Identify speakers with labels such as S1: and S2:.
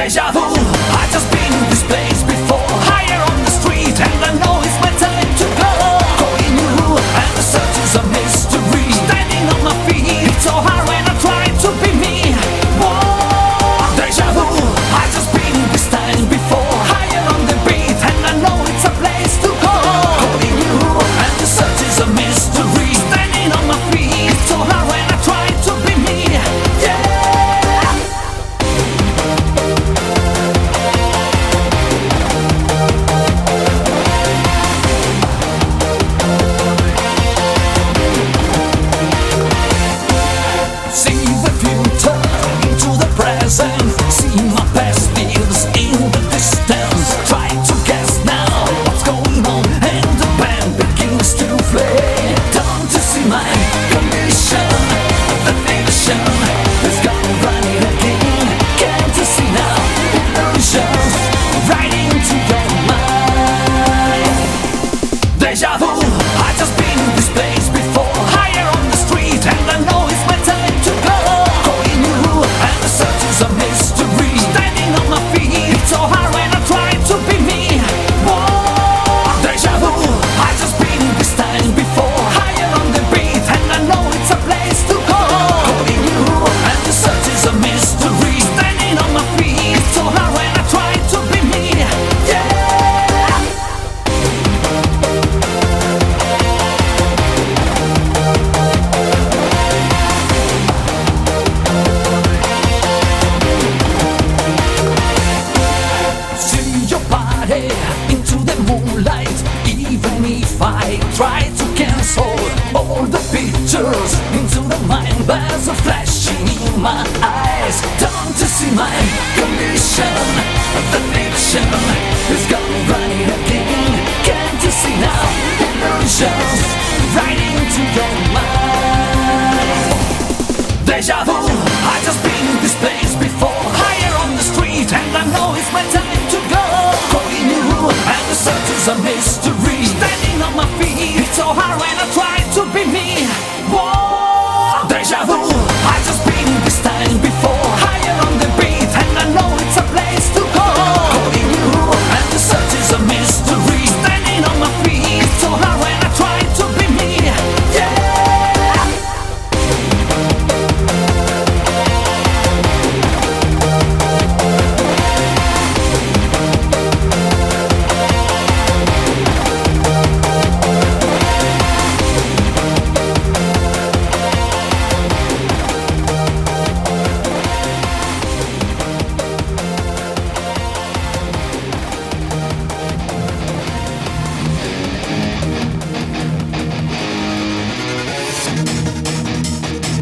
S1: Deja vu, I just been in this place before. Higher on the street and I know it's my time to go. Calling you and the search is a mystery. Standing on my feet, it's so hard when I try to be me. Whoa. Deja vu, I just been in this time before. Higher on the beat and I know it's a place to go. Calling you and the search is a mystery. Standing on my feet, it's so hard when I try to be me. Yeah. See my past lives in the distance. Try to guess now what's going on, and the band begins to play. Don't you see my condition? The nation is gone running again. Can't you see now? Illusions right into your mind. Deja vu, I just been in this place before. Higher on the street and I know it's my time to go. Calling you and the search is a mystery. Standing on my feet, it's so hard when I try to be me. Whoa. Deja vu, I just been in this time before. Higher on the beat and I know it's a place to go. Calling you and the search is a mystery. Standing on my feet, it's so hard when I try to be me. Yeah. Into the moonlight, even if I try to cancel all the pictures into the mind, there's a flashing in my eyes. Don't you see my condition? The fiction is gone running again. Can't you see now? Illusions right into your mind. Deja vu, I just been in this place before.